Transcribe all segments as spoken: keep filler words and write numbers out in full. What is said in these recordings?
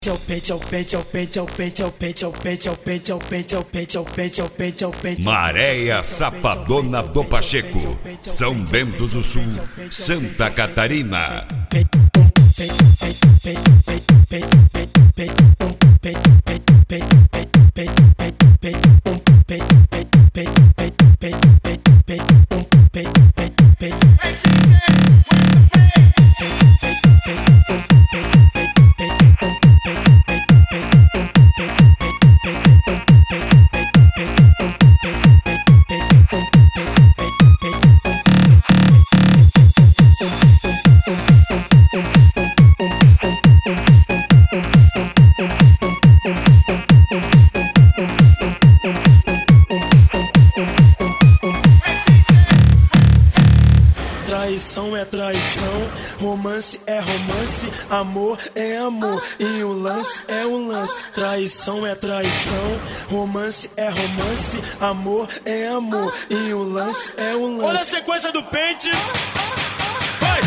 Maréia Safadona do Pacheco, São Bento do Sul, Santa Catarina. Traição é traição, romance é romance, amor é amor e o lance é o lance. Traição é traição, romance é romance, amor é amor e o lance é o lance. Olha a sequência do pente. Vai!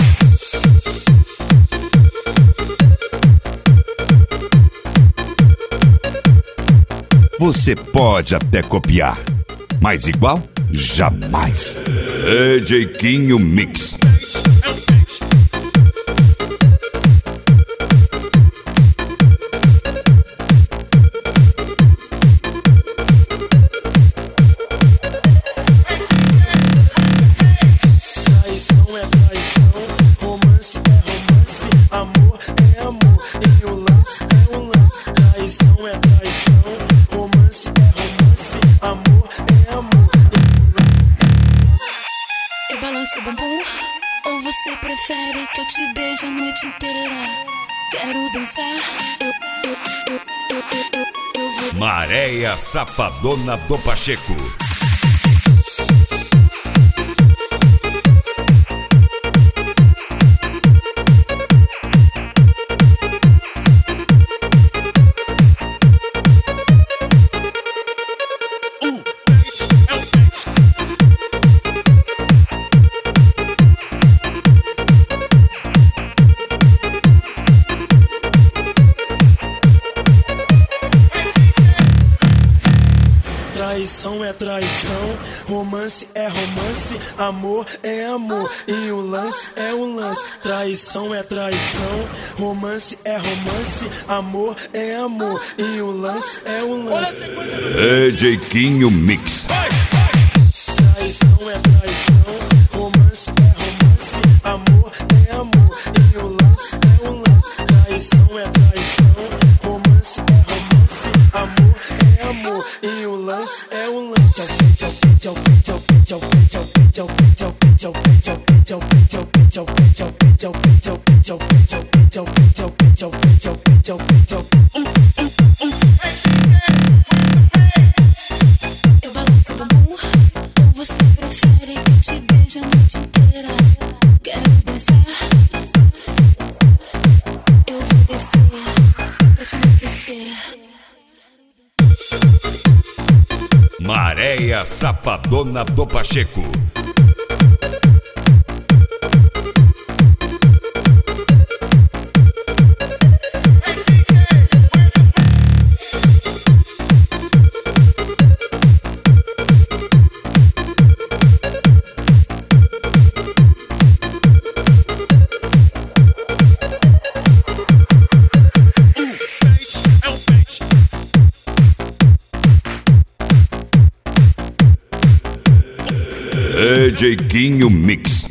Você pode até copiar, mas igual, jamais. D J Quinho Mix. Traição é traição, romance é romance, amor é amor e o lance é o lance. Traição é traição, romance é romance, amor é amor e o lance. Eu balanço o bumbum, ou você prefere que eu te beije a noite inteira? Quero dançar, eu, eu, eu, eu, eu, eu, eu vou. Maréia Safadona do Pacheco. Traição é traição, romance é romance, amor é amor e o lance é o lance. Traição é traição, romance é romance, amor é amor e o lance é o lance. D J Quinho Mix. Traição é traição, romance é romance, amor é amor e o lance é o lance. Traição é traição, romance é romance, amor é amor e o lance é o lance. Eu balanço o bumbum, ou você prefere que eu te beije a noite inteira? Quero dançar, eu vou descer pra te enlouquecer. Maréia Safadona do Pacheco. D J Quinho Mix.